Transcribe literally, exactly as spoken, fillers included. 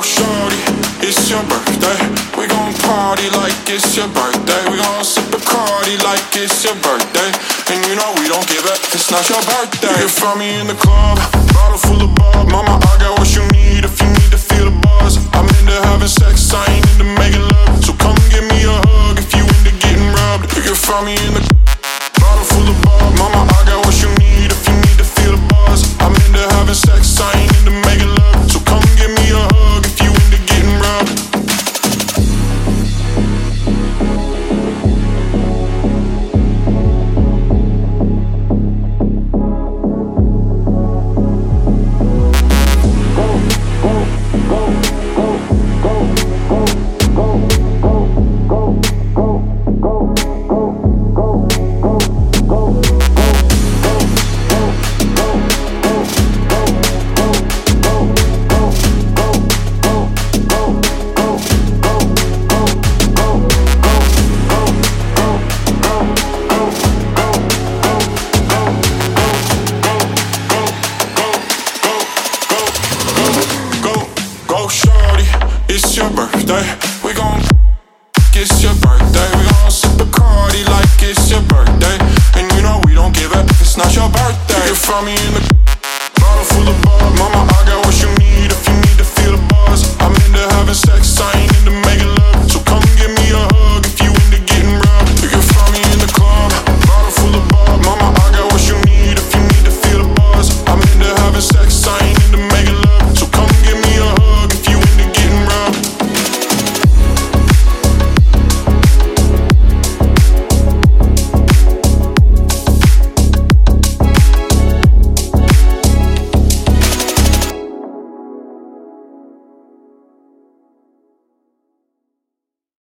shorty, it's your birthday. We gon' party like it's your birthday. We gon' sip Bacardi like it's your birthday. And you know we don't give up, it's not your birthday. You can find me in the club, bottle full of bub. Mama, I got what you need if you need to feel the buzz. I'm into having sex, I ain't into making love. So come give me a hug if you into getting rubbed. You can find me in the bottle full of bub. Mama, I got what you need if you need to feel the buzz. I'm into having sex, I ain't into making love. So come give me a hug if you into getting rubbed. It's your birthday, we gon' it's your birthday. We gon' sip Bacardi like it's your birthday. And you know we don't give up if it's not your birthday. You can find me in the